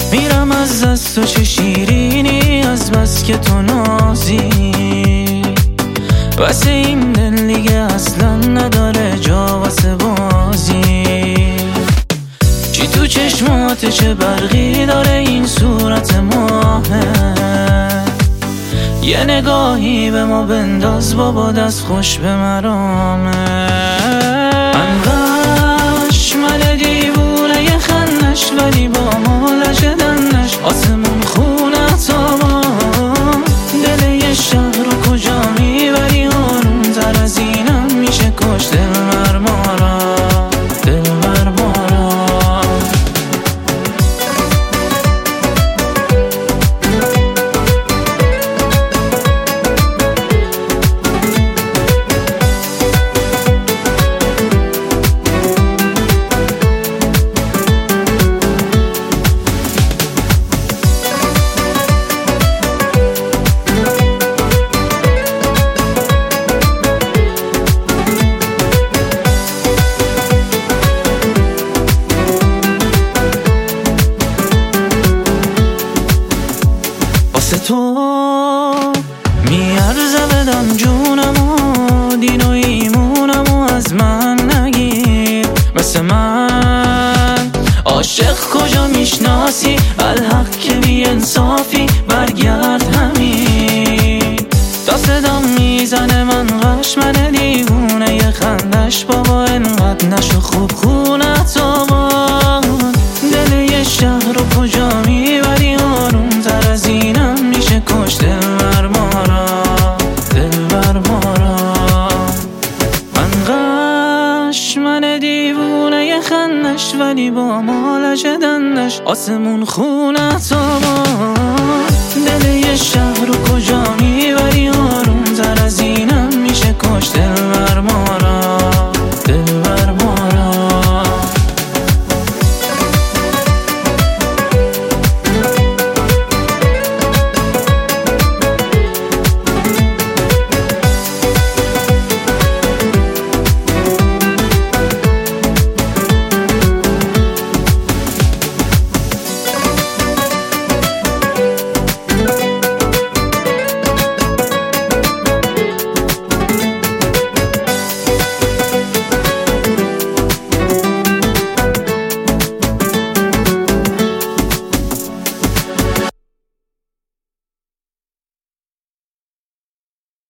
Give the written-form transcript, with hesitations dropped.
میرم از دست و چه شیرینی از بس که تو نازی. واسه این دل دیگه اصلا نداره جا واسه بازی. چی تو چشمات چه برقی داره این صورت ماهه. یه نگاهی به ما بنداز بابا دست خوش به مرامه. انقدر من دیوونه یه خندش ولی با ما لشدنش آسمون خونه تابا. دل یه شهر رو کجا میبری آروم تر از اینم میشه کش دل مرمارا دل مرمارا. واسه تو میارزه بدم جونمو دین و ایمونمو از من نگیر. مثل من عاشق کجا میشناسی الحق که بی انصافی برگرد همین. تا صدام میزنه من غش من دیوونه یه خندش بابا انقدر نشو خوب خونت آباد. دل یه شهر رو کجا میبری آروم تر از اینم میشه کش دل مرمارا دل مرمارا. من غش من دیوونه یه خندش ولی با ما لشدنش آسمون خونت آباد. دل یه شهر